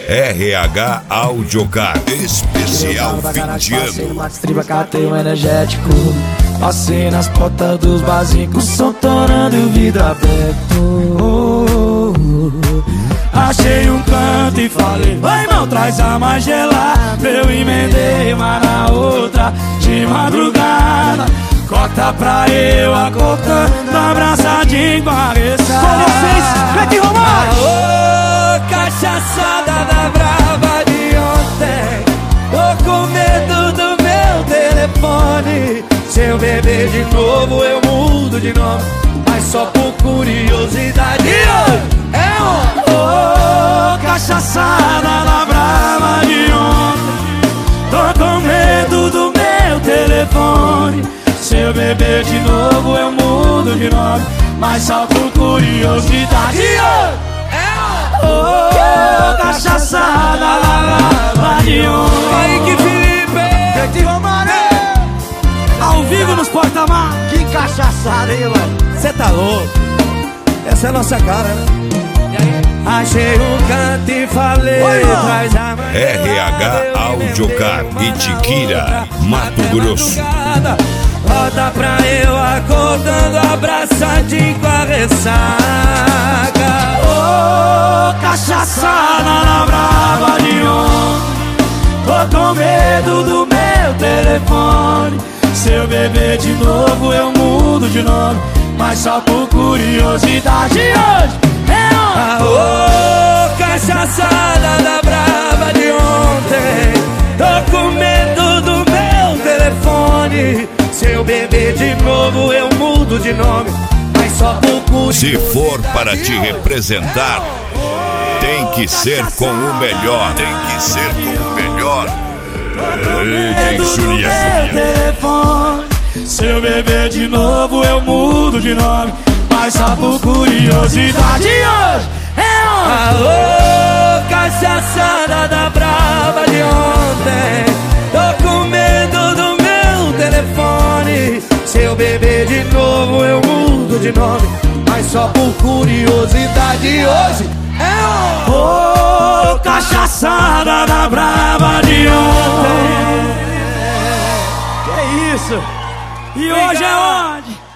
RH Audiocar, especial fim de ano. Distriba, catei um energético. Passei nas portas dos barzinhos, som torando e o vidro aberto. Achei um canto e falei: vai, irmão, traz a mais gelada. Eu emendei uma na outra de madrugada. Corta pra eu acordando, abraçadinho com a ressaca. Com vocês, Beto Romário. Aô, cachaçada da brava de ontem. Tô com medo do meu telefone. Se eu beber de novo eu mudo de nome, mas só por curiosidade. É oh, cachaçada da brava de ontem. Tô com medo do meu telefone. Se eu beber de novo eu mudo de nome, mas só por curiosidade. Oh, cachaçada da brava de ontem. Aí que Felipe, Beto Romário, ao vivo nos porta-mar. que cachaçada, hein, mano? Cê tá louco? Essa é a nossa cara, né? Achei um canto e falei: traz a mais RH Audiocar, Itiquira, Mato Grosso. Roda pra eu acordando, abraçadinho com a ressaca. Oh, cachaçada na brava de ontem. Tô com medo do meu telefone. Se eu beber de novo eu mudo de nome, mas só por curiosidade. Hoje é oh, cachaçada da brava de ontem. Tô com medo do meu telefone. Se eu beber de novo eu mudo de nome, mas só por curiosidade. Se for para te representar, tem que ser com o melhor. Tem que ser com o melhor. Ei, Julia. Se eu beber de novo eu mudo de nome, mas só por curiosidade. Hoje é alô, cachaçada da brava de ontem. Tô com medo do meu telefone. Se eu beber de novo eu mudo de nome, mas só por curiosidade. Hoje é oh, cachaçada da brava de ontem. Que isso? E hoje é onde?